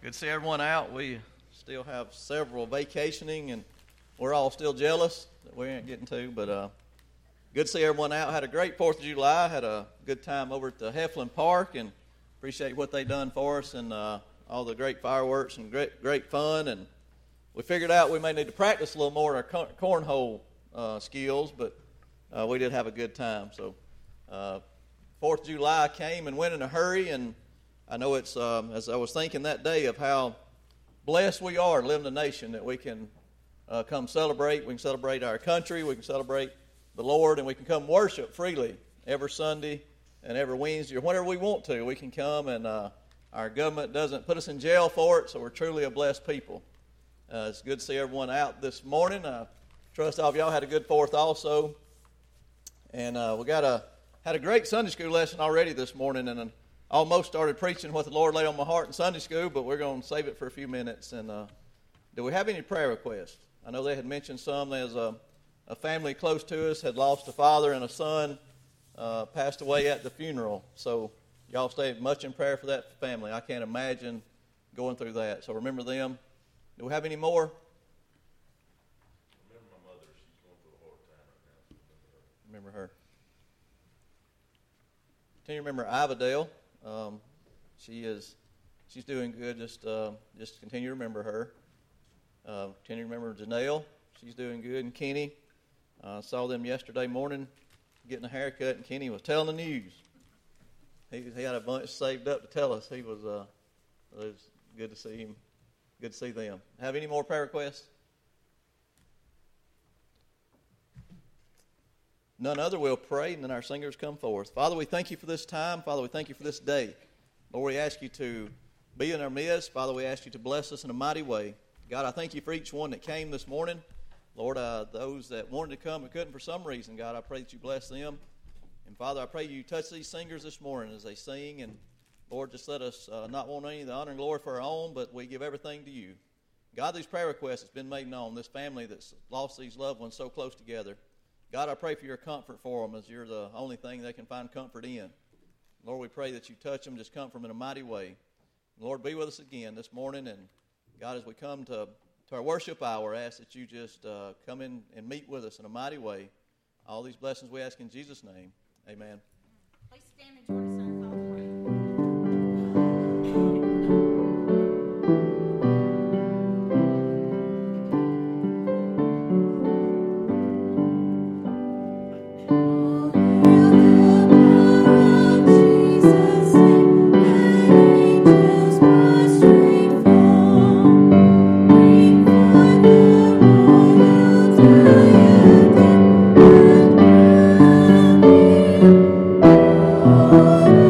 Good to see everyone out. We still have several vacationing, and we're all still jealous that we ain't getting to. But good to see everyone out. Had a great 4th of July. Had a good time over at the Heflin Park, and appreciate what they done for us and all the great fireworks and great fun. And we figured out we may need to practice a little more our cornhole skills, but we did have a good time. So 4th of July came and went in a hurry, and I know it's, as I was thinking that day of how blessed we are to live in a nation that we can come celebrate. We can celebrate our country. We can celebrate the Lord, and we can come worship freely every Sunday and every Wednesday or whenever we want to. We can come, and our government doesn't put us in jail for it, so we're truly a blessed people. It's good to see everyone out this morning. I trust all of y'all had a good 4th also. And we had a great Sunday school lesson already this morning, and almost started preaching what the Lord laid on my heart in Sunday school, but we're going to save it for a few minutes. And do we have any prayer requests? I know they had mentioned some. There's a family close to us had lost a father and a son, passed away at the funeral. So y'all stay much in prayer for that family. I can't imagine going through that. So remember them. Do we have any more? Remember my mother. She's going through a hard time right now. Remember her. Continue to remember Ivadale. She's doing good. Just continue to remember her. Continue to remember Janelle. She's doing good. And Kenny, saw them yesterday morning getting a haircut, and Kenny was telling the news. He had a bunch saved up to tell us. It was good to see him. Good to see them. Have any more prayer requests? None other will pray, and then our singers come forth. Father, we thank you for this time. Father, we thank you for this day. Lord, we ask you to be in our midst. Father, we ask you to bless us in a mighty way. God, I thank you for each one that came this morning. Lord, those that wanted to come but couldn't for some reason, God, I pray that you bless them. And Father, I pray you touch these singers this morning as they sing. And Lord, just let us not want any of the honor and glory for our own, but we give everything to you. God, these prayer requests has been made known. This family that's lost these loved ones so close together. God, I pray for your comfort for them, as you're the only thing they can find comfort in. Lord, we pray that you touch them, just comfort them in a mighty way. Lord, be with us again this morning. And God, as we come to our worship hour, I ask that you just come in and meet with us in a mighty way. All these blessings we ask in Jesus' name. Amen. Please stand and join us on the call to prayer. Oh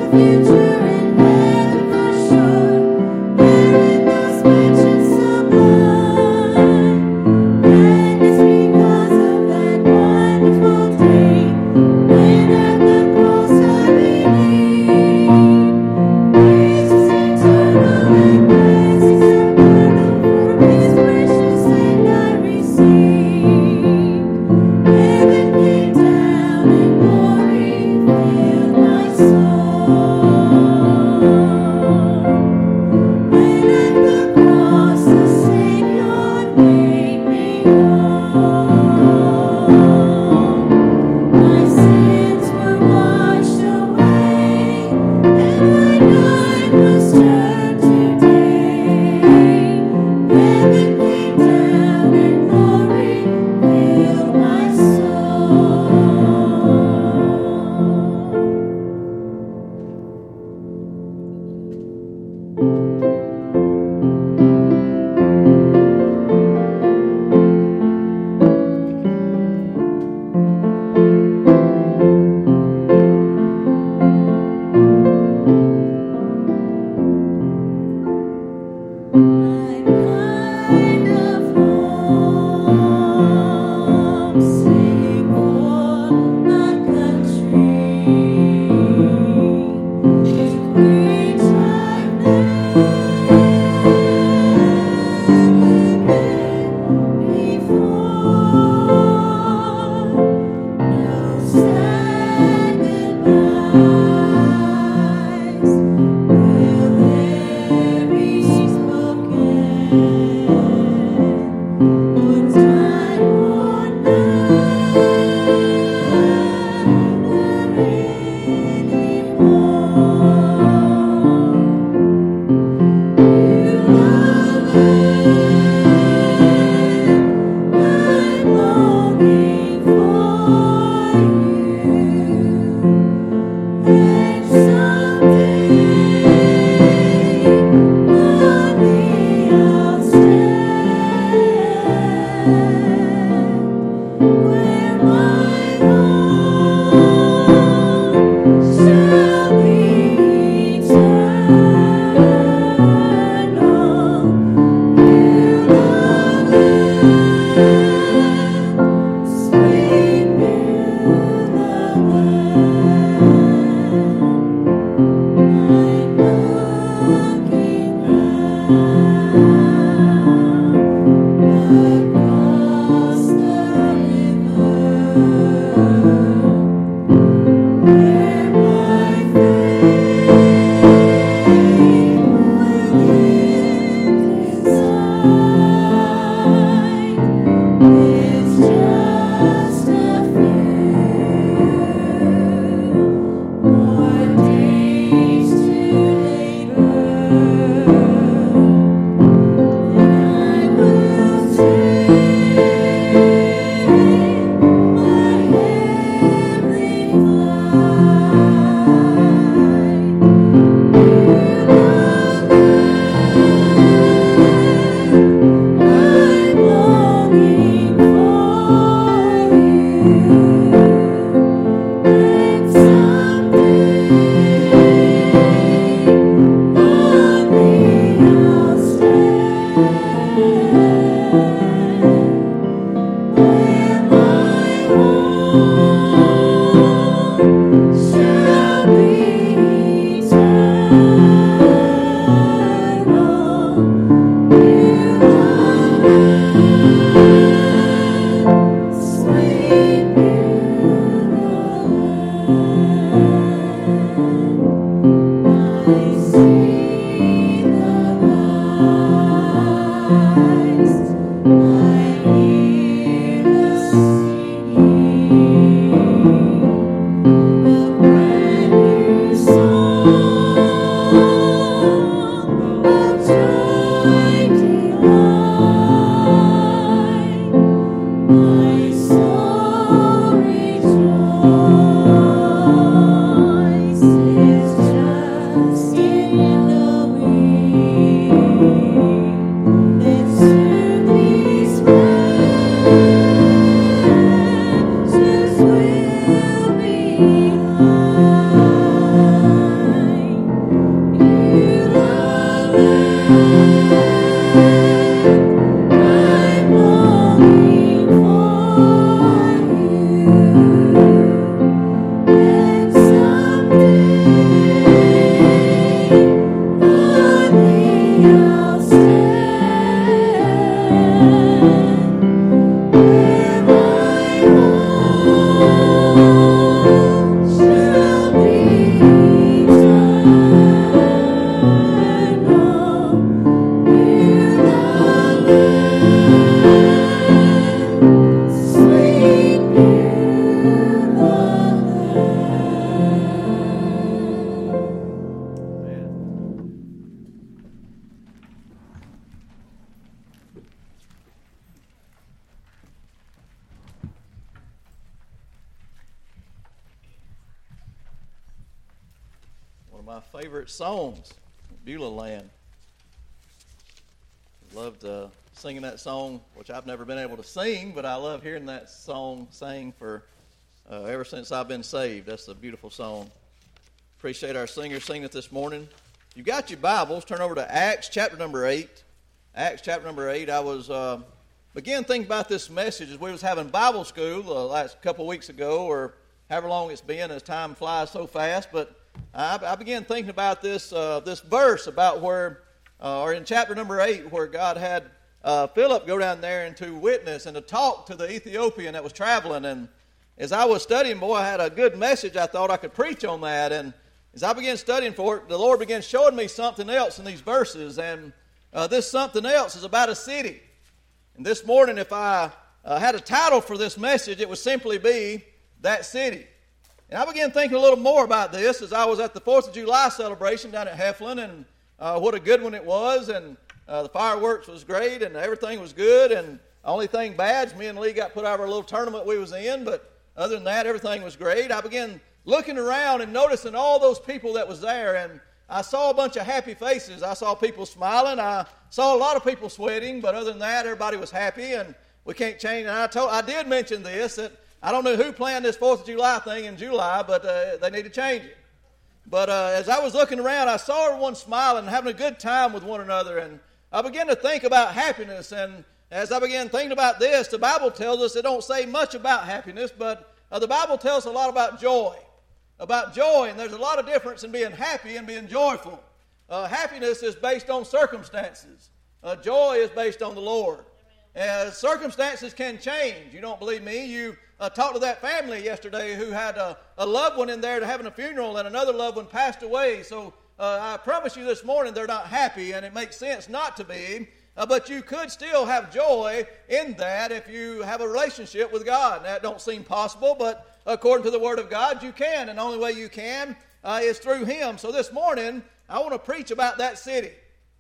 More days to my favorite songs, Beulah Land. Loved singing that song, which I've never been able to sing, but I love hearing that song sang for ever since I've been saved. That's a beautiful song. Appreciate our singers singing it this morning. If you got your Bibles, turn over to Acts chapter number 8. Acts chapter number 8. I was began thinking about this message as we was having Bible school last couple of weeks ago, or however long it's been, as time flies so fast. But I began thinking about this verse about where, or in chapter number 8, where God had Philip go down there and to witness and to talk to the Ethiopian that was traveling. And as I was studying, boy, I had a good message I thought I could preach on that. And as I began studying for it, the Lord began showing me something else in these verses. And this something else is about a city. And this morning, if I had a title for this message, it would simply be That City. And I began thinking a little more about this as I was at the 4th of July celebration down at Heflin, and what a good one it was, and the fireworks was great, and everything was good, and the only thing bad is me and Lee got put out of our little tournament we was in, but other than that, everything was great. I began looking around and noticing all those people that was there, and I saw a bunch of happy faces. I saw people smiling. I saw a lot of people sweating, but other than that, everybody was happy, and we can't change. And I did mention this, that I don't know who planned this 4th of July thing in July, but they need to change it. But as I was looking around, I saw everyone smiling and having a good time with one another, and I began to think about happiness. And as I began thinking about this, the Bible tells us it don't say much about happiness, but the Bible tells us a lot about joy. And there's a lot of difference in being happy and being joyful. Happiness is based on circumstances. Joy is based on the Lord. Circumstances can change. You don't believe me? You talked to that family yesterday who had a loved one in there to having a funeral, and another loved one passed away. So I promise you this morning they're not happy, and it makes sense not to be. But you could still have joy in that if you have a relationship with God. And that don't seem possible, but according to the Word of God, you can. And the only way you can is through Him. So this morning, I want to preach about that city.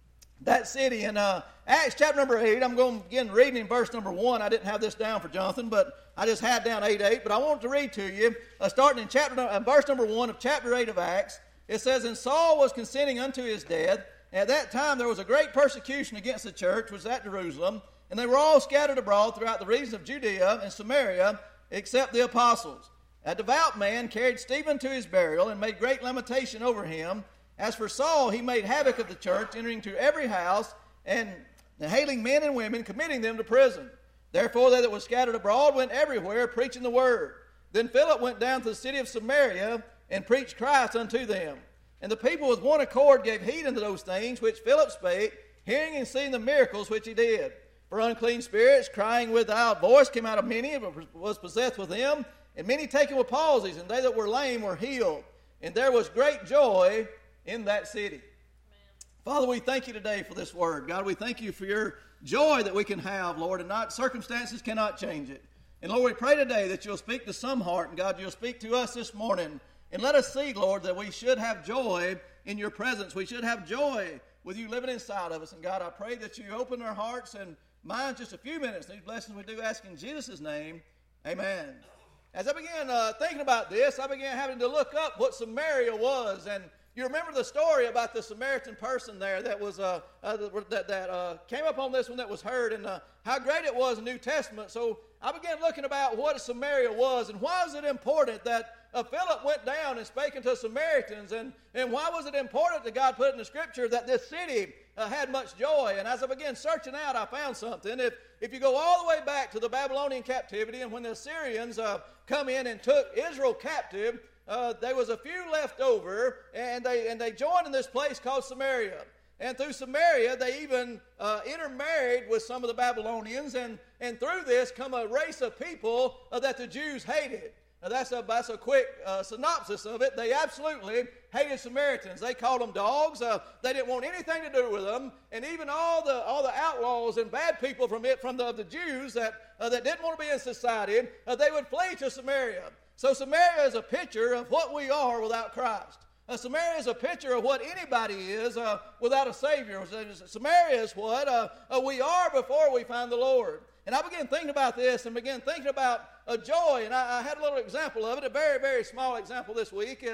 That city. In Acts chapter number 8, I'm going to begin reading in verse number 1. I didn't have this down for Jonathan, but I just had down 8:8. But I want to read to you, starting in verse number 1 of chapter 8 of Acts. It says, "And Saul was consenting unto his death. At that time there was a great persecution against the church, which was at Jerusalem, and they were all scattered abroad throughout the regions of Judea and Samaria, except the apostles. A devout man carried Stephen to his burial, and made great lamentation over him. As for Saul, he made havoc of the church, entering to every house, and hailing men and women, committing them to prison. Therefore they that were scattered abroad went everywhere, preaching the word. Then Philip went down to the city of Samaria, and preached Christ unto them. And the people with one accord gave heed unto those things which Philip spake, hearing and seeing the miracles which he did. For unclean spirits, crying with a loud voice, came out of many, and was possessed with them. And many taken with palsies, and they that were lame were healed. And there was great joy in that city." Amen. Father, we thank you today for this word. God, we thank you for your joy that we can have, Lord, and not circumstances cannot change it. And Lord, we pray today that you'll speak to some heart, and God, you'll speak to us this morning. And let us see, Lord, that we should have joy in your presence. We should have joy with you living inside of us. And God, I pray that you open our hearts and minds just a few minutes. These blessings we do ask in Jesus' name. Amen. As I began thinking about this, I began having to look up what Samaria was. And you remember the story about the Samaritan person there that was that came up on this one that was heard, and how great it was in the New Testament. So I began looking about what Samaria was, and why is it important that Philip went down and spake unto Samaritans, and why was it important that God put in the Scripture that this city had much joy? And as I began searching out, I found something. If you go all the way back to the Babylonian captivity, and when the Assyrians come in and took Israel captive, there was a few left over, and they joined in this place called Samaria. And through Samaria, they even intermarried with some of the Babylonians, and through this come a race of people that the Jews hated. Now that's a quick synopsis of it. They absolutely hated Samaritans. They called them dogs. They didn't want anything to do with them. And even all the outlaws and bad people from the Jews that didn't want to be in society, they would flee to Samaria. So Samaria is a picture of what we are without Christ. Samaria is a picture of what anybody is without a Savior. Samaria is what we are before we find the Lord. And I began thinking about this and began thinking about joy. And I had a little example of it. A very, very small example this week is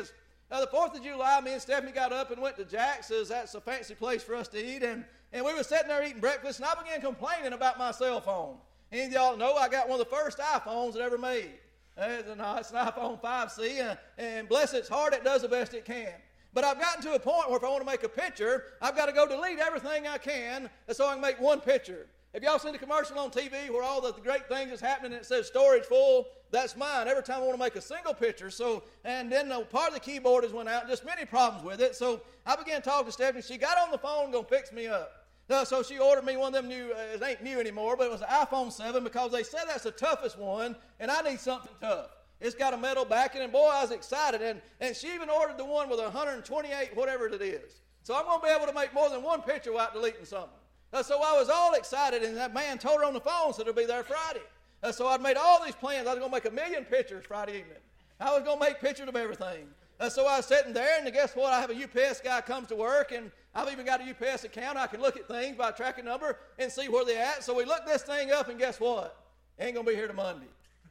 The 4th of July, me and Stephanie got up and went to Jack's. That's a fancy place for us to eat. And we were sitting there eating breakfast, and I began complaining about my cell phone. Any of y'all know I got one of the first iPhones that ever made. It's an iPhone 5C, and bless its heart, it does the best it can. But I've gotten to a point where if I want to make a picture, I've got to go delete everything I can so I can make one picture. Have y'all seen the commercial on TV where all the great things is happening and it says storage full? That's mine every time I want to make a single picture. And then part of the keyboard has went out, just many problems with it. So I began talking to Stephanie. She got on the phone going to fix me up. So she ordered me one of them new, it ain't new anymore, but it was an iPhone 7 because they said that's the toughest one, and I need something tough. It's got a metal backing, and boy, I was excited. And she even ordered the one with 128, whatever it is. So I'm going to be able to make more than one picture without deleting something. So I was all excited, and that man told her on the phone, said it'll be there Friday. So I'd made all these plans. I was going to make 1 million pictures Friday evening. I was going to make pictures of everything. So I was sitting there, and guess what? I have a UPS guy comes to work, and I've even got a UPS account. I can look at things by tracking number and see where they're at. So we looked this thing up, and guess what? Ain't going to be here till Monday.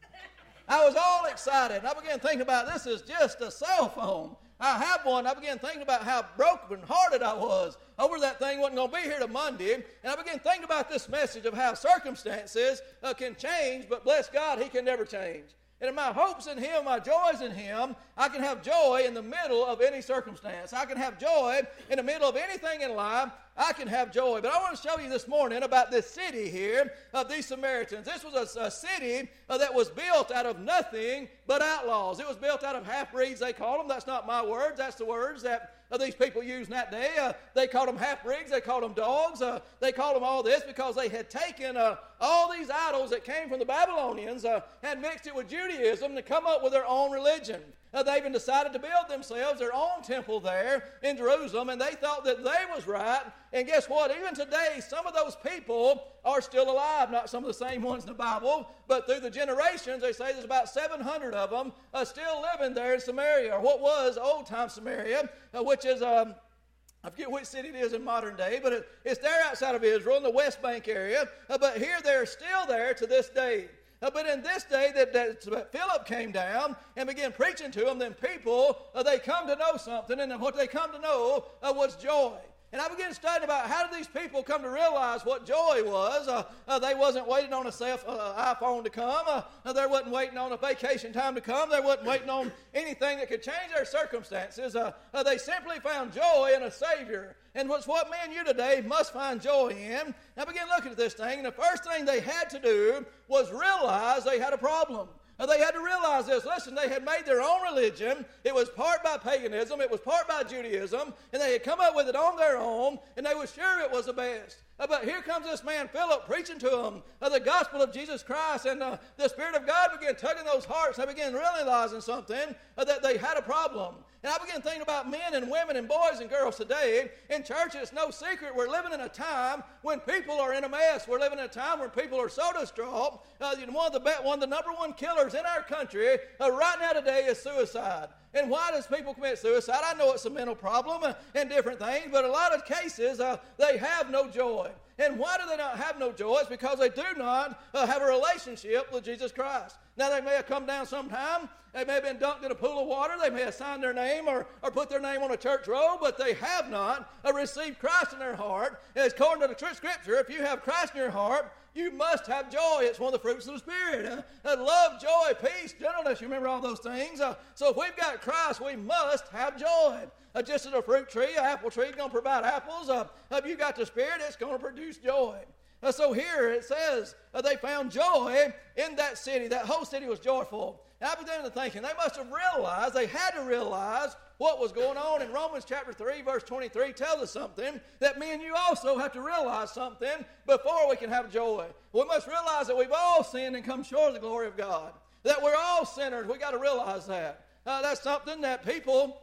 I was all excited, and I began thinking about this is just a cell phone. I have one. I began thinking about how broken-hearted I was over that thing wasn't going to be here till Monday. And I began thinking about this message of how circumstances can change, but bless God, He can never change. And in my hopes in Him, my joys in Him, I can have joy in the middle of any circumstance. I can have joy in the middle of anything in life. I can have joy. But I want to show you this morning about this city here of these Samaritans. This was a city that was built out of nothing but outlaws. It was built out of half-breeds, they call them. That's not my words. That's the words that these people used in that day. They called them half-breeds. They called them dogs. They called them all this because they had taken all these idols that came from the Babylonians and mixed it with Judaism to come up with their own religion. They even decided to build themselves their own temple there in Jerusalem, and they thought that they was right. And guess what? Even today, some of those people are still alive. Not some of the same ones in the Bible, but through the generations, they say there's about 700 of them still living there in Samaria, or what was old-time Samaria, which is... I forget which city it is in modern day, but it's there outside of Israel in the West Bank area. But here they're still there to this day. But in this day that Philip came down and began preaching to them, then people, they come to know something, and what they come to know was joy. And I began studying about how did these people come to realize what joy was. They wasn't waiting on a iPhone to come. They wasn't waiting on a vacation time to come. They wasn't waiting on anything that could change their circumstances. They simply found joy in a Savior. And what's what me and you today must find joy in. Now begin looking at this thing, and the first thing they had to do was realize they had a problem. They had to realize this. Listen, they had made their own religion. It was part by paganism. It was part by Judaism. And they had come up with it on their own, and they were sure it was the best. But here comes this man, Philip, preaching to them the gospel of Jesus Christ. And the Spirit of God began tugging those hearts. They began realizing something, that they had a problem. And I began thinking about men and women and boys and girls today. In church, it's no secret we're living in a time when people are in a mess. We're living in a time when people are so distraught. One of the number one killers in our country right now today is suicide. And why does people commit suicide? I know it's a mental problem and different things, but a lot of cases, they have no joy. And why do they not have no joy? It's because they do not have a relationship with Jesus Christ. Now, they may have come down sometime. They may have been dunked in a pool of water. They may have signed their name or put their name on a church roll, but they have not received Christ in their heart. And according to the Scripture, if you have Christ in your heart, you must have joy. It's one of the fruits of the Spirit. Love, joy, peace, gentleness. You remember all those things? So if we've got Christ, we must have joy. Just as a fruit tree, an apple tree is going to provide apples. If you got the Spirit, it's going to produce joy. So here it says they found joy in that city. That whole city was joyful. And I began to thinking they must have realized, they had to realize what was going on. In Romans chapter 3, verse 23 tells us something that me and you also have to realize something before we can have joy. We must realize that we've all sinned and come short of the glory of God. That we're all sinners. We've got to realize that. That's something that people...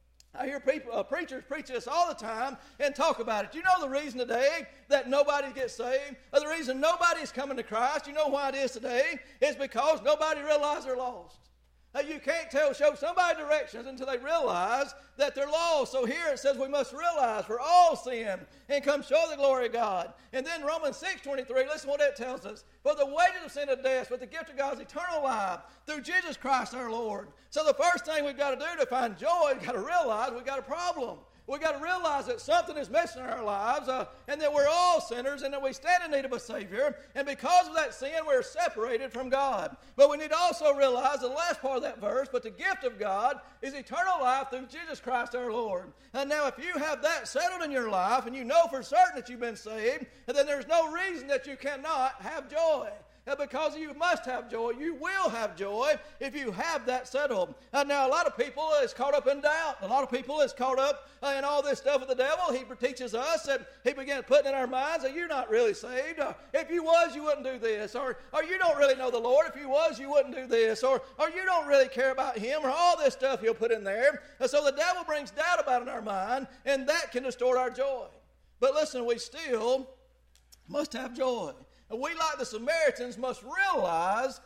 I hear preachers preach this all the time and talk about it. You know the reason today that nobody gets saved? The reason nobody's coming to Christ, you know why it is today? It's because nobody realizes they're lost. You can't show somebody directions until they realize that they're lost. So here it says we must realize for all sin and come show the glory of God. And then Romans 6:23, listen what that tells us. For the wages of sin is death, but the gift of God is eternal life through Jesus Christ our Lord. So the first thing we've got to do to find joy, we've got to realize we've got a problem. We've got to realize that something is missing in our lives and that we're all sinners and that we stand in need of a Savior. And because of that sin, we're separated from God. But we need to also realize the last part of that verse, but the gift of God is eternal life through Jesus Christ our Lord. And now if you have that settled in your life and you know for certain that you've been saved, then there's no reason that you cannot have joy. Because you must have joy. You will have joy if you have that settled. Now, a lot of people is caught up in doubt. A lot of people is caught up in all this stuff of the devil. He teaches us that he began putting in our minds that you're not really saved. If you was, you wouldn't do this. Or you don't really know the Lord. If you was, you wouldn't do this. Or you don't really care about him. Or all this stuff he'll put in there. And so the devil brings doubt about it in our mind, and that can distort our joy. But listen, we still must have joy. And we, like the Samaritans, must realize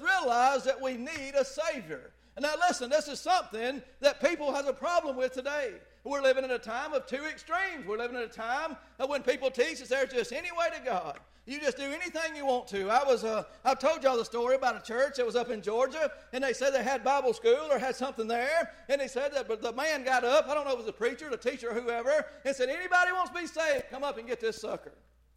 that we need a Savior. And now listen, this is something that people have a problem with today. We're living in a time of two extremes. We're living in a time when people teach that there's just any way to God. You just do anything you want to. I've told y'all the story about a church that was up in Georgia, and they said they had Bible school or had something there, and they said that, but the man got up, I don't know if it was the preacher, the teacher, or whoever, and said, anybody wants to be saved, come up and get this sucker.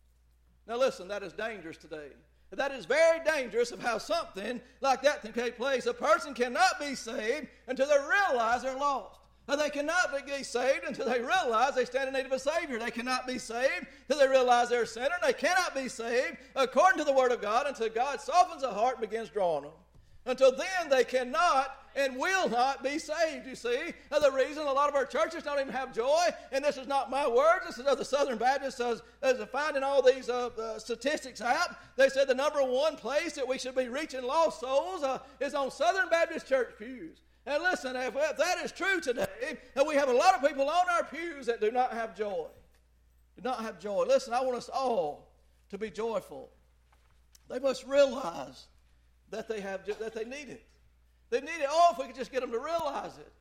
Now listen, that is dangerous today. That is very dangerous of how something like that can take place. A person cannot be saved until they realize they're lost. They cannot be saved until they realize they stand in need of a Savior. They cannot be saved until they realize they're a sinner. They cannot be saved according to the Word of God until God softens the heart and begins drawing them. Until then, they cannot and will not be saved, you see. The reason a lot of our churches don't even have joy, and this is not my words, this is of the Southern Baptists, as finding all these statistics out. They said the number one place that we should be reaching lost souls is on Southern Baptist church pews. And listen, if that is true today, and we have a lot of people on our pews that do not have joy. Do not have joy. Listen, I want us all to be joyful. They must realize that they need it. They need it all if we could just get them to realize it.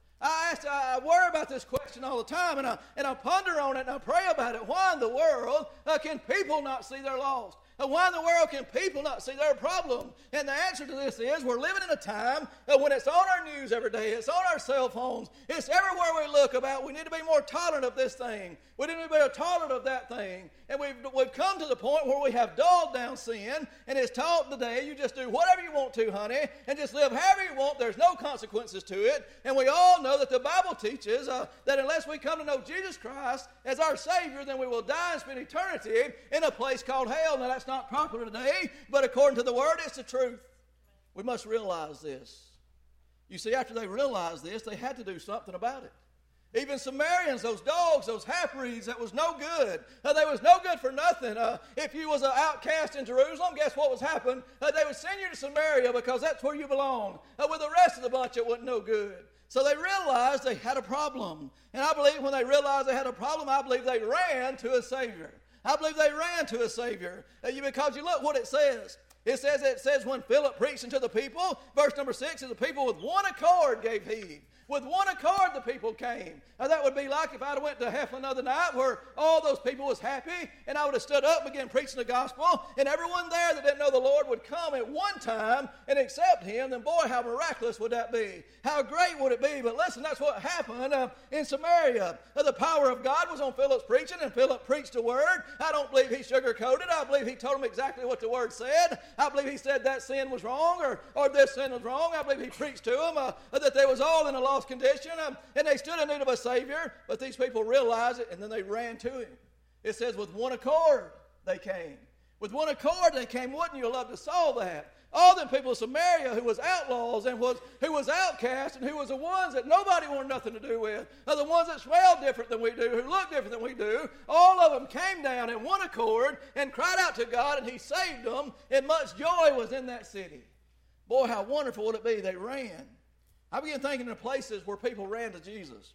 I worry about this question all the time, and I ponder on it, and I pray about it. Why in the world can people not see they're lost? Why in the world can people not see their problem? And the answer to this is we're living in a time when it's on our news every day. It's on our cell phones. It's everywhere we look about. We need to be more tolerant of this thing. We need to be more tolerant of that thing. And we've come to the point where we have dulled down sin, and it's taught today you just do whatever you want to, honey, and just live however you want. There's no consequences to it. And we all know that the Bible teaches that unless we come to know Jesus Christ as our Savior, then we will die and spend eternity in a place called hell. Now, that's not popular today, but according to the Word, it's the truth. We must realize this. You see, after they realized this, they had to do something about it. Even Samaritans, those dogs, those half-breeds, that was no good. They was no good for nothing. If you was an outcast in Jerusalem, guess what was happening? They would send you to Samaria because that's where you belong. With the rest of the bunch, it wasn't no good. So they realized they had a problem. And I believe when they realized they had a problem, I believe they ran to a Savior. I believe they ran to a Savior. Because you look what it says. It says when Philip preached unto the people, verse number 6, is the people with one accord gave heed. With one accord the people came. Now that would be like if I went to Heflin the other night where all those people was happy and I would have stood up and began preaching the gospel and everyone there that didn't know the Lord would come at one time and accept Him, then boy, how miraculous would that be? How great would it be? But listen, that's what happened in Samaria. The power of God was on Philip's preaching, and Philip preached the word. I don't believe he sugarcoated. I believe he told them exactly what the word said. I believe he said that sin was wrong or this sin was wrong. I believe he preached to them that they was all in a lost condition, and they stood in need of a Savior, but these people realized it, and then they ran to Him. It says with one accord they came. With one accord they came. Wouldn't you love to saw that? All them people of Samaria who was outlaws and who was outcasts and who was the ones that nobody wanted nothing to do with, the ones that smelled different than we do, who looked different than we do, all of them came down in one accord and cried out to God, and He saved them, and much joy was in that city. Boy, how wonderful would it be? They ran. I began thinking of places where people ran to Jesus.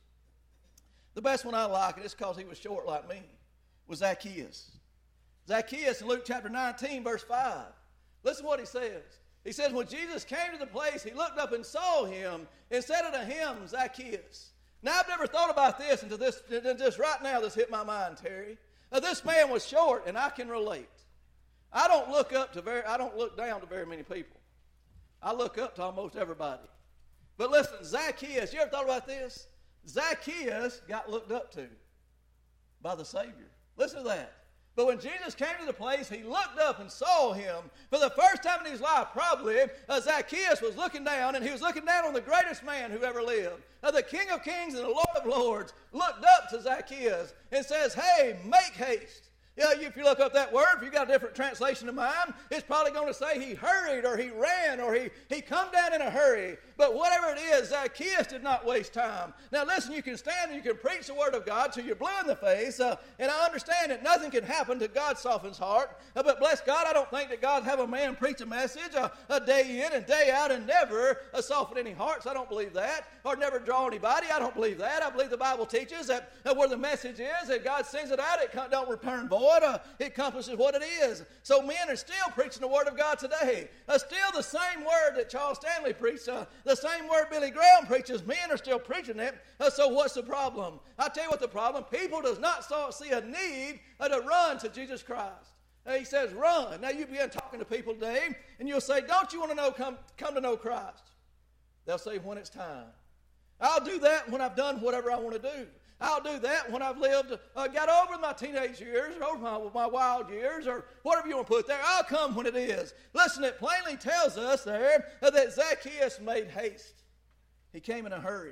The best one I like, and it's because he was short like me, was Zacchaeus. Zacchaeus in Luke chapter 19, verse 5. Listen what he says. He says, when Jesus came to the place, he looked up and saw him and said unto him, Zacchaeus. Now, I've never thought about this until just right now this hit my mind, Terry. This man was short, and I can relate. I don't look down to very many people. I look up to almost everybody. But listen, Zacchaeus, you ever thought about this? Zacchaeus got looked up to by the Savior. Listen to that. But when Jesus came to the place, he looked up and saw him. For the first time in his life, probably, Zacchaeus was looking down, and he was looking down on the greatest man who ever lived. The King of Kings and the Lord of Lords looked up to Zacchaeus and says, hey, make haste. Yeah, if you look up that word, if you got a different translation of mine, it's probably going to say he hurried or he ran or he come down in a hurry. But whatever it is, Zacchaeus did not waste time. Now listen, you can stand and you can preach the word of God till you're blue in the face. And I understand that nothing can happen till God softens heart. But bless God, I don't think that God have a man preach a message a day in and day out and never soften any hearts. I don't believe that. Or never draw anybody. I don't believe that. I believe the Bible teaches that where the message is, that God sends it out, it don't return void. It accomplishes what it is. So men are still preaching the word of God today. Still the same word that Charles Stanley preached, the same word Billy Graham preaches, men are still preaching it. So what's the problem? I'll tell you what the problem. People does not see a need to run to Jesus Christ. He says run. Now you begin talking to people today and you'll say, don't you want to know, come to know Christ? They'll say when it's time. I'll do that when I've done whatever I want to do. I'll do that when I've got over my teenage years, or over my wild years, or whatever you want to put there. I'll come when it is. Listen, it plainly tells us there that Zacchaeus made haste. He came in a hurry.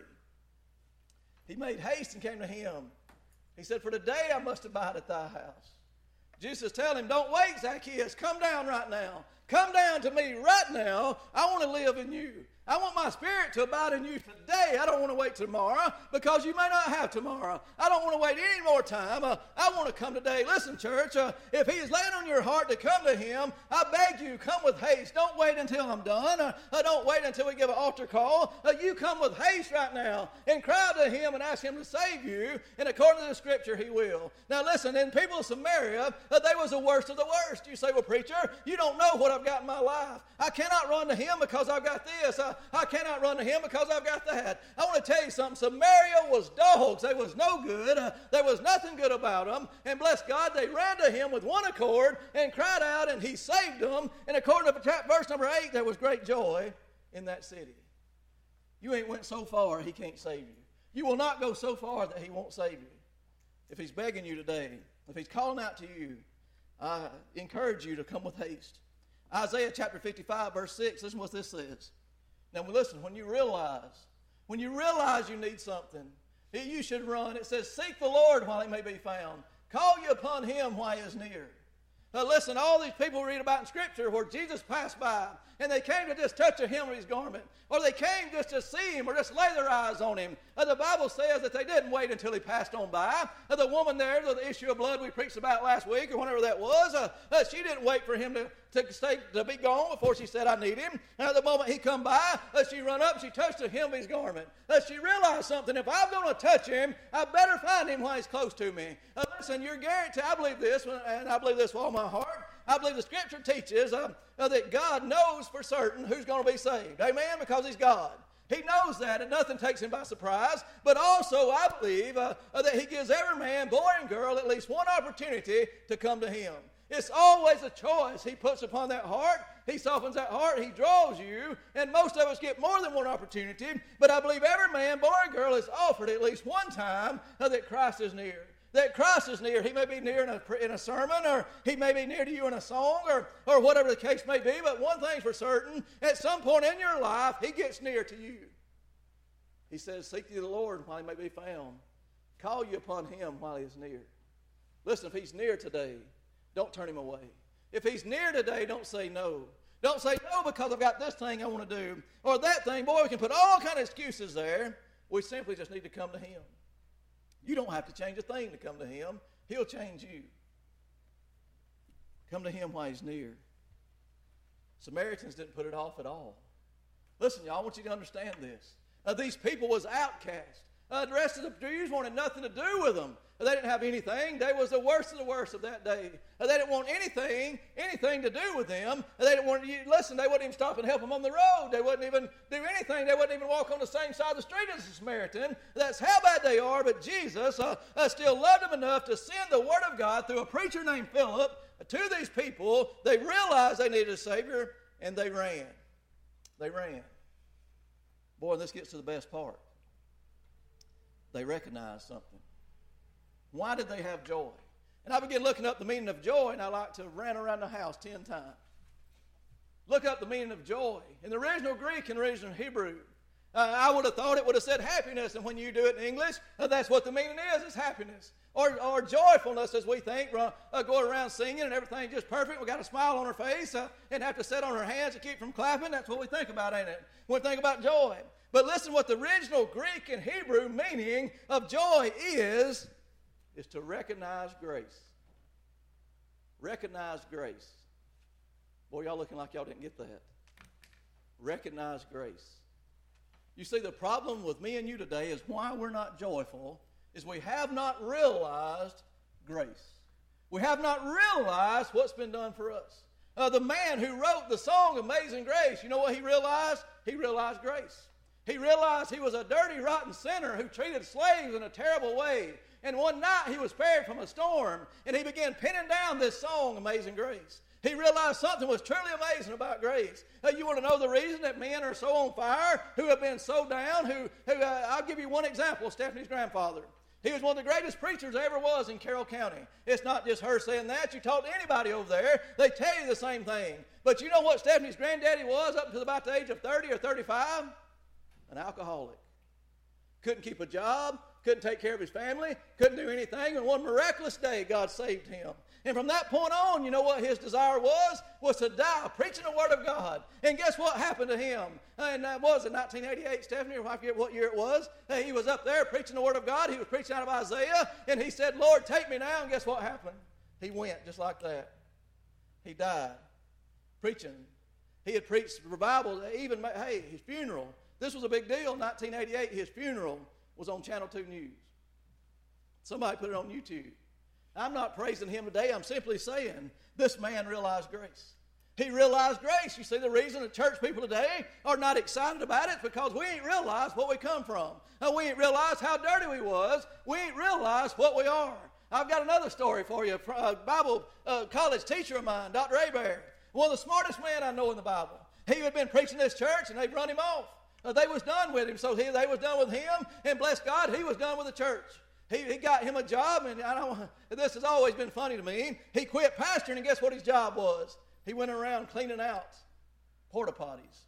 He made haste and came to him. He said, for today I must abide at thy house. Jesus telling him, don't wait, Zacchaeus. Come down right now. Come down to me right now. I want to live in you. I want my spirit to abide in you today. I don't want to wait tomorrow because you may not have tomorrow. I don't want to wait any more time. I want to come today. Listen, church, if he is laying on your heart to come to him, I beg you, come with haste. Don't wait until I'm done. Don't wait until we give an altar call. You come with haste right now and cry to him and ask him to save you. And according to the scripture, he will. Now listen, in people of Samaria, they was the worst of the worst. You say, well, preacher, you don't know what I've got in my life. I cannot run to him because I've got this. I cannot run to him because I've got that. I want to tell you something. Samaria was dogs. They was no good. There was nothing good about them. And bless God, they ran to him with one accord and cried out, and he saved them. And according to verse number 8, there was great joy in that city. You ain't went so far, he can't save you. You will not go so far that he won't save you. If he's begging you today, if he's calling out to you, I encourage you to come with haste. Isaiah chapter 55, verse 6, listen what this says. Now listen, when you realize you need something, you should run. It says, seek the Lord while he may be found. Call you upon him while he is near. Now listen, all these people read about in Scripture where Jesus passed by and they came to just touch the hem of his garment, or they came just to see him or just lay their eyes on him. The Bible says that they didn't wait until he passed on by. The woman there, the issue of blood we preached about last week or whenever that was, she didn't wait for him to be gone before she said, I need him. And at the moment he come by, she run up, she touched the hem of his garment. She realized something. If I'm going to touch him, I better find him while he's close to me. Listen, you're guaranteed, I believe this, and I believe this with all my heart. I believe the Scripture teaches that God knows for certain who's going to be saved. Amen? Because he's God. He knows that, and nothing takes him by surprise. But also, I believe that he gives every man, boy and girl, at least one opportunity to come to him. It's always a choice he puts upon that heart. He softens that heart. He draws you. And most of us get more than one opportunity. But I believe every man, boy and girl is offered at least one time that Christ is near. That Christ is near. He may be near in a sermon, or he may be near to you in a song, or whatever the case may be. But one thing's for certain, at some point in your life, he gets near to you. He says, seek ye the Lord while he may be found. Call you upon him while he is near. Listen, if he's near today, don't turn him away. If he's near today, don't say no. Don't say no because I've got this thing I want to do, or that thing. Boy, we can put all kind of excuses there. We simply just need to come to him. You don't have to change a thing to come to him. He'll change you. Come to him while he's near. Samaritans didn't put it off at all. Listen, y'all, I want you to understand this. These people was outcast. The rest of the Jews wanted nothing to do with them. They didn't have anything. They was the worst of the worst of that day. They didn't want anything to do with them. They didn't want you. Listen, they wouldn't even stop and help them on the road. They wouldn't even do anything. They wouldn't even walk on the same side of the street as the Samaritan. That's how bad they are. But Jesus still loved them enough to send the Word of God through a preacher named Philip to these people. They realized they needed a Savior, and they ran. They ran. Boy, this gets to the best part. They recognized something. Why did they have joy? And I began looking up the meaning of joy, and I like to run around the house 10 times. Look up the meaning of joy. In the original Greek and original Hebrew, I would have thought it would have said happiness, and when you do it in English, that's what the meaning is happiness. Or joyfulness, as we think, going around singing and everything just perfect. We got a smile on our face and have to sit on our hands to keep from clapping. That's what we think about, ain't it? When we think about joy. But listen, what the original Greek and Hebrew meaning of joy is to recognize grace. Recognize grace. Boy, y'all looking like y'all didn't get that. Recognize grace. You see, the problem with me and you today is why we're not joyful is we have not realized grace. We have not realized what's been done for us. The man who wrote the song Amazing Grace, you know what he realized? He realized grace. He realized he was a dirty, rotten sinner who treated slaves in a terrible way. And one night he was spared from a storm, and he began penning down this song, Amazing Grace. He realized something was truly amazing about grace. You want to know the reason that men are so on fire, who have been so down, I'll give you one example, Stephanie's grandfather. He was one of the greatest preachers there ever was in Carroll County. It's not just her saying that. You talk to anybody over there, they tell you the same thing. But you know what Stephanie's granddaddy was up to about the age of 30 or 35? An alcoholic. Couldn't keep a job, couldn't take care of his family, couldn't do anything. And one miraculous day, God saved him. And from that point on, you know what his desire was to die preaching the Word of God. And guess what happened to him? And that was in 1988, Stephanie, or I forget what year it was. He was up there preaching the Word of God. He was preaching out of Isaiah. And he said, Lord, take me now. And guess what happened? He went just like that. He died preaching. He had preached revival, even, his funeral. This was a big deal. In 1988, his funeral was on Channel 2 News. Somebody put it on YouTube. I'm not praising him today. I'm simply saying this man realized grace. He realized grace. You see, the reason the church people today are not excited about it is because we ain't realized what we come from. We ain't realized how dirty we was. We ain't realized what we are. I've got another story for you. A Bible college teacher of mine, Dr. Hebert, one of the smartest men I know in the Bible. He had been preaching this church, and they'd run him off. They was done with him, so they was done with him, and bless God, he was done with the church. He got him a job, and this has always been funny to me. He quit pastoring, and guess what his job was? He went around cleaning out porta potties.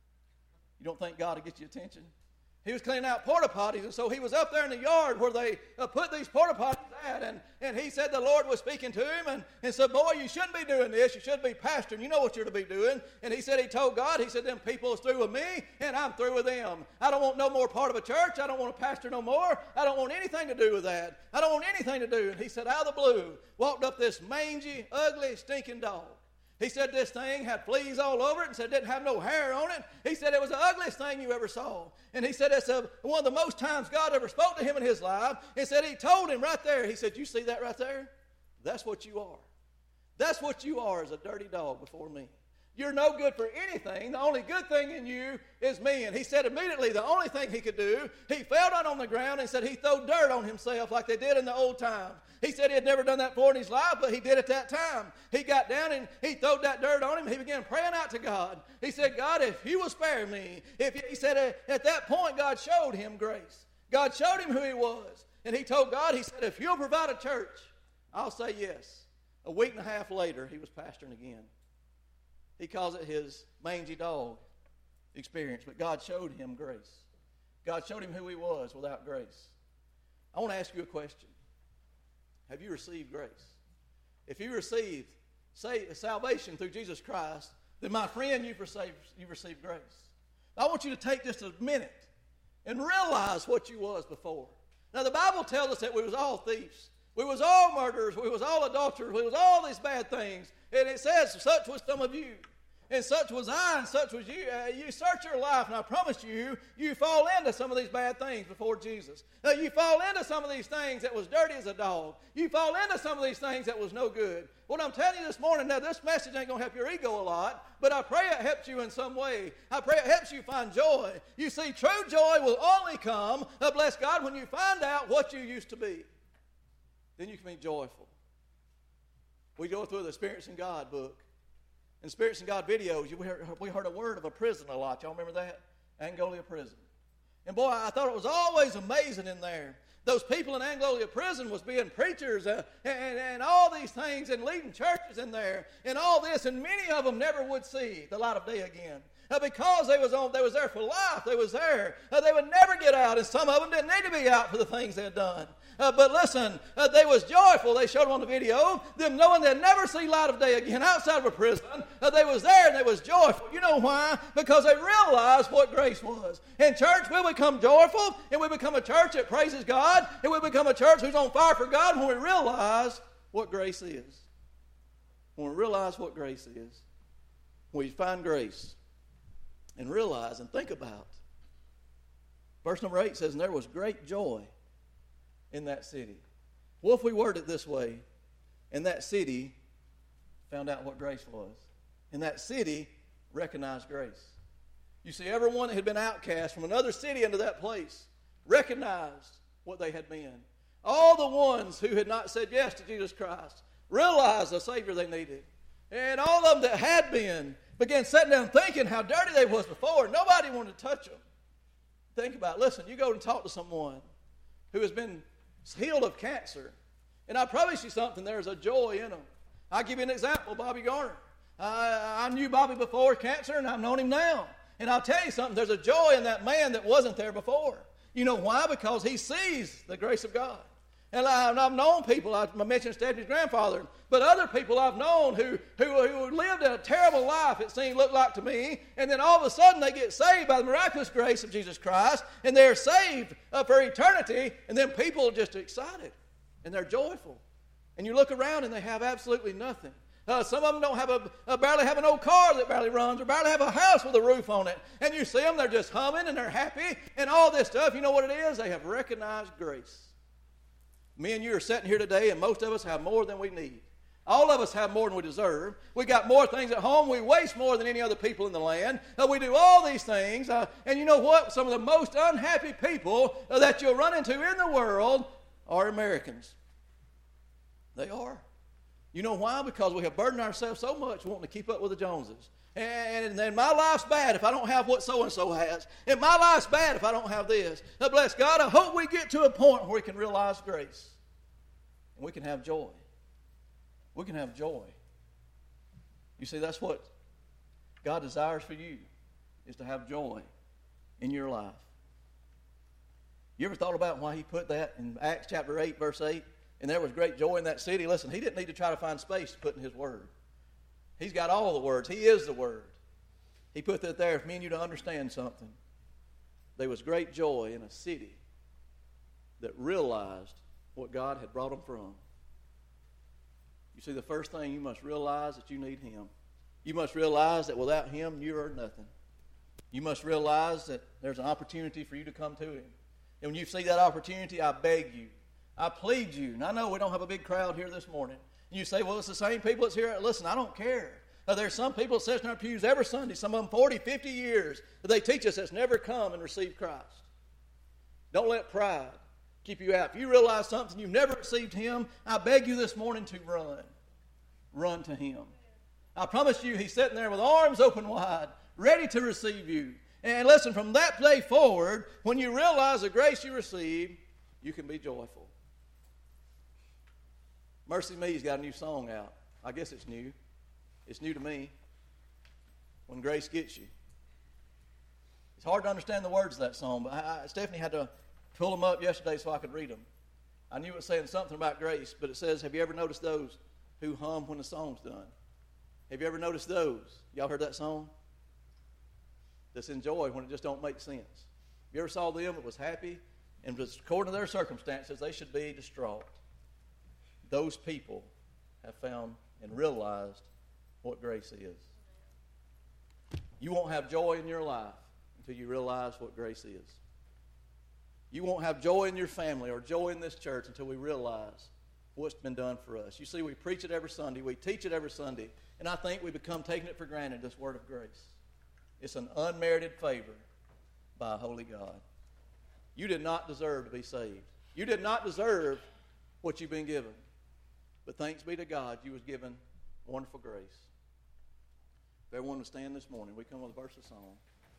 You don't think God will get your attention? He was cleaning out porta potties, and so he was up there in the yard where they put these porta potties at, and he said the Lord was speaking to him and said, boy, you shouldn't be doing this. You should be pastoring. You know what you're to be doing. And he said he told God, he said, them people is through with me, and I'm through with them. I don't want no more part of a church. I don't want to pastor no more. I don't want anything to do with that. I don't want anything to do. And he said, out of the blue, walked up this mangy, ugly, stinking dog. He said this thing had fleas all over it and said it didn't have no hair on it. He said it was the ugliest thing you ever saw. And he said it's one of the most times God ever spoke to him in his life. He said he told him right there, he said, you see that right there? That's what you are. That's what you are, as a dirty dog before me. You're no good for anything. The only good thing in you is me. And he said immediately the only thing he could do, he fell down on the ground and said he threw dirt on himself like they did in the old times. He said he had never done that before in his life, but he did at that time. He got down and he threw that dirt on him. He began praying out to God. He said, God, if you will spare me. He said at that point, God showed him grace. God showed him who he was. And he told God, he said, if you'll provide a church, I'll say yes. A week and a half later, he was pastoring again. He calls it his mangy dog experience, but God showed him grace. God showed him who he was without grace. I want to ask you a question. Have you received grace? If you received salvation through Jesus Christ, then my friend, you've received grace. I want you to take just a minute and realize what you was before. Now the Bible tells us that we was all thieves. We was all murderers. We was all adulterers. We was all these bad things. And it says such was some of you. And such was I, and such was you. You search your life, and I promise you, you fall into some of these bad things before Jesus. You fall into some of these things that was dirty as a dog. You fall into some of these things that was no good. What I'm telling you this morning, now this message ain't going to help your ego a lot, but I pray it helps you in some way. I pray it helps you find joy. You see, true joy will only come, bless God, when you find out what you used to be. Then you can be joyful. We go through the Experiencing God book. In Experiencing God videos, we heard a word of a prison a lot. Y'all remember that? Angola prison. And boy, I thought it was always amazing in there. Those people in Angola prison was being preachers and all these things and leading churches in there and all this, and many of them never would see the light of day again. Because they was there for life. They was there. They would never get out, and some of them didn't need to be out for the things they had done. But listen, they was joyful. They showed them on the video, them knowing they'd never see light of day again outside of a prison. They was there and they was joyful. You know why? Because they realized what grace was. In church, we'll become joyful, and we become a church that praises God, and we become a church who's on fire for God when we realize what grace is. When we realize what grace is. When we find grace and realize and think about. Verse number 8 says, and there was great joy in that city. Well, if we word it this way, and that city found out what grace was. And that city recognized grace. You see, everyone that had been outcast from another city into that place recognized what they had been. All the ones who had not said yes to Jesus Christ realized the Savior they needed. And all of them that had been began sitting down thinking how dirty they was before. Nobody wanted to touch them. Think about it. Listen, you go and talk to someone who has been healed of cancer, and I promise you something, there's a joy in them. I'll give you an example, Bobby Garner. I knew Bobby before cancer, and I've known him now. And I'll tell you something, there's a joy in that man that wasn't there before. You know why? Because he sees the grace of God. And I've known people, I mentioned Stephanie's grandfather, but other people I've known who lived a terrible life, it seemed, looked like to me, and then all of a sudden they get saved by the miraculous grace of Jesus Christ, and they're saved for eternity, and then people are just excited, and they're joyful. And you look around and they have absolutely nothing. Some of them don't have barely have an old car that barely runs, or barely have a house with a roof on it. And you see them, they're just humming and they're happy and all this stuff. You know what it is? They have recognized grace. Me and you are sitting here today, and most of us have more than we need. All of us have more than we deserve. We got more things at home. We waste more than any other people in the land. We do all these things. And you know what? Some of the most unhappy people that you'll run into in the world are Americans. They are. You know why? Because we have burdened ourselves so much wanting to keep up with the Joneses. And my life's bad if I don't have what so-and-so has. And my life's bad if I don't have this. Now, bless God, I hope we get to a point where we can realize grace. And we can have joy. We can have joy. You see, that's what God desires for you, is to have joy in your life. You ever thought about why he put that in Acts chapter 8, verse 8? And there was great joy in that city. Listen, he didn't need to try to find space to put in his word. He's got all the words. He is the word. He put that there for me and you to understand something. There was great joy in a city that realized what God had brought them from. You see, the first thing you must realize that you need him. You must realize that without him, you are nothing. You must realize that there's an opportunity for you to come to him. And when you see that opportunity, I beg you, I plead you, and I know we don't have a big crowd here this morning. You say, well, it's the same people that's here. Listen, I don't care. There's some people that sit in our pews every Sunday, some of them 40, 50 years, that they teach us that's never come and received Christ. Don't let pride keep you out. If you realize something, you've never received him, I beg you this morning to run. Run to him. I promise you, he's sitting there with arms open wide, ready to receive you. And listen, from that day forward, when you realize the grace you received, you can be joyful. Mercy Me's got a new song out. I guess it's new. It's new to me. When grace gets you. It's hard to understand the words of that song, but Stephanie had to pull them up yesterday so I could read them. I knew it was saying something about grace, but it says, have you ever noticed those who hum when the song's done? Have you ever noticed those? Y'all heard that song? That's enjoy when it just don't make sense. You ever saw them that was happy, and just according to their circumstances, they should be distraught. Those people have found and realized what grace is. You won't have joy in your life until you realize what grace is. You won't have joy in your family or joy in this church until we realize what's been done for us. You see, we preach it every Sunday. We teach it every Sunday. And I think we become taking it for granted, this word of grace. It's an unmerited favor by a holy God. You did not deserve to be saved. You did not deserve what you've been given. But thanks be to God, you was given wonderful grace. If everyone would stand this morning, we come with a verse of song.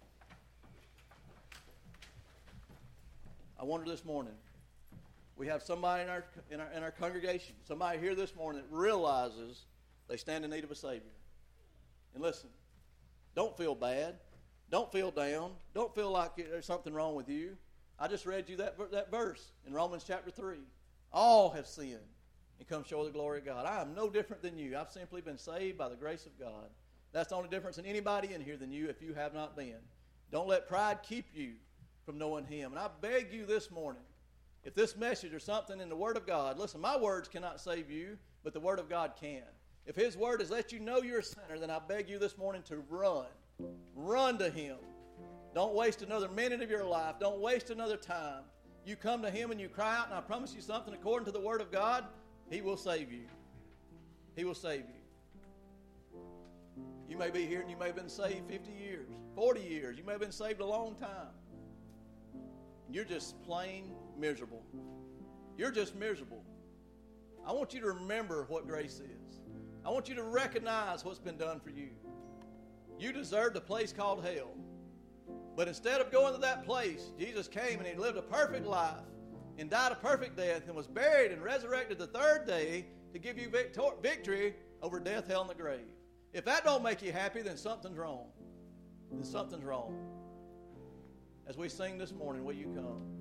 I wonder this morning, we have somebody in our congregation, somebody here this morning that realizes they stand in need of a Savior. And listen, don't feel bad. Don't feel down. Don't feel like there's something wrong with you. I just read you that verse in Romans chapter 3. All have sinned and come short of the glory of God. I am no different than you. I've simply been saved by the grace of God. That's the only difference in anybody in here than you if you have not been. Don't let pride keep you from knowing Him. And I beg you this morning, if this message or something in the Word of God, listen, my words cannot save you, but the Word of God can. If His Word has let you know you're a sinner, then I beg you this morning to run. Run to Him. Don't waste another minute of your life. Don't waste another time. You come to Him and you cry out, and I promise you something, according to the Word of God, He will save you. He will save you. You may be here and you may have been saved 50 years, 40 years. You may have been saved a long time. You're just plain miserable. You're just miserable. I want you to remember what grace is. I want you to recognize what's been done for you. You deserved a place called hell. But instead of going to that place, Jesus came and He lived a perfect life and died a perfect death and was buried and resurrected the third day to give you victory over death, hell, and the grave. If that don't make you happy, then something's wrong. Then something's wrong. As we sing this morning, will you come?